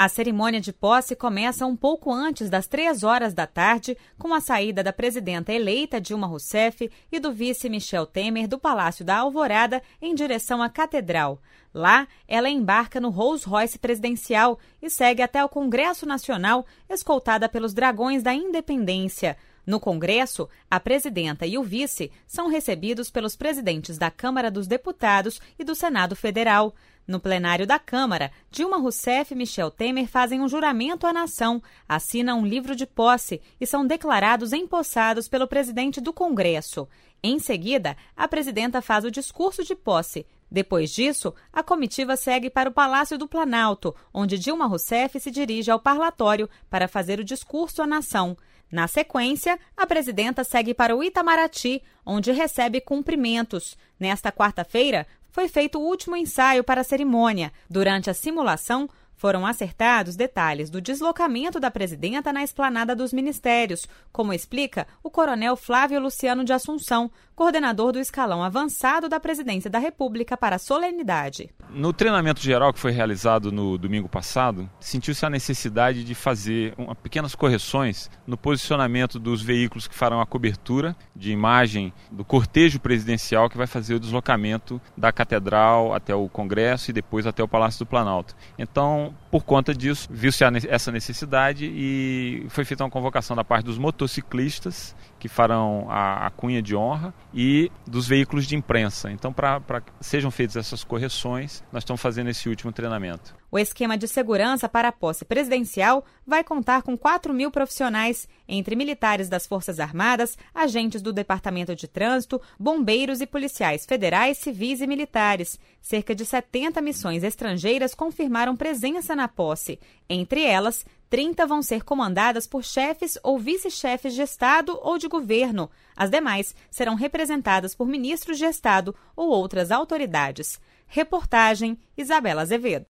A cerimônia de posse começa um pouco antes das 3 horas da tarde, com a saída da presidenta eleita Dilma Rousseff e do vice Michel Temer do Palácio da Alvorada em direção à Catedral. Lá, ela embarca no Rolls Royce presidencial e segue até o Congresso Nacional, escoltada pelos Dragões da Independência. No Congresso, a presidenta e o vice são recebidos pelos presidentes da Câmara dos Deputados e do Senado Federal. No plenário da Câmara, Dilma Rousseff e Michel Temer fazem um juramento à nação, assinam um livro de posse e são declarados empossados pelo presidente do Congresso. Em seguida, a presidenta faz o discurso de posse. Depois disso, a comitiva segue para o Palácio do Planalto, onde Dilma Rousseff se dirige ao parlatório para fazer o discurso à nação. Na sequência, a presidenta segue para o Itamaraty, onde recebe cumprimentos. Nesta quarta-feira, foi feito o último ensaio para a cerimônia. Durante a simulação, foram acertados detalhes do deslocamento da presidenta na esplanada dos ministérios, como explica o coronel Flávio Luciano de Assunção, coordenador do escalão avançado da Presidência da República para a solenidade. No treinamento geral que foi realizado no domingo passado, sentiu-se a necessidade de fazer pequenas correções no posicionamento dos veículos que farão a cobertura de imagem do cortejo presidencial que vai fazer o deslocamento da Catedral até o Congresso e depois até o Palácio do Planalto. Então, por conta disso, viu-se essa necessidade e foi feita uma convocação da parte dos motociclistas que farão a cunha de honra e dos veículos de imprensa. Então, para que sejam feitas essas correções, nós estamos fazendo esse último treinamento. O esquema de segurança para a posse presidencial vai contar com 4.000 profissionais, entre militares das Forças Armadas, agentes do Departamento de Trânsito, bombeiros e policiais federais, civis e militares. Cerca de 70 missões estrangeiras confirmaram presença na posse. Entre elas, 30 vão ser comandadas por chefes ou vice-chefes de Estado ou de governo. As demais serão representadas por ministros de Estado ou outras autoridades. Reportagem Isabela Azevedo.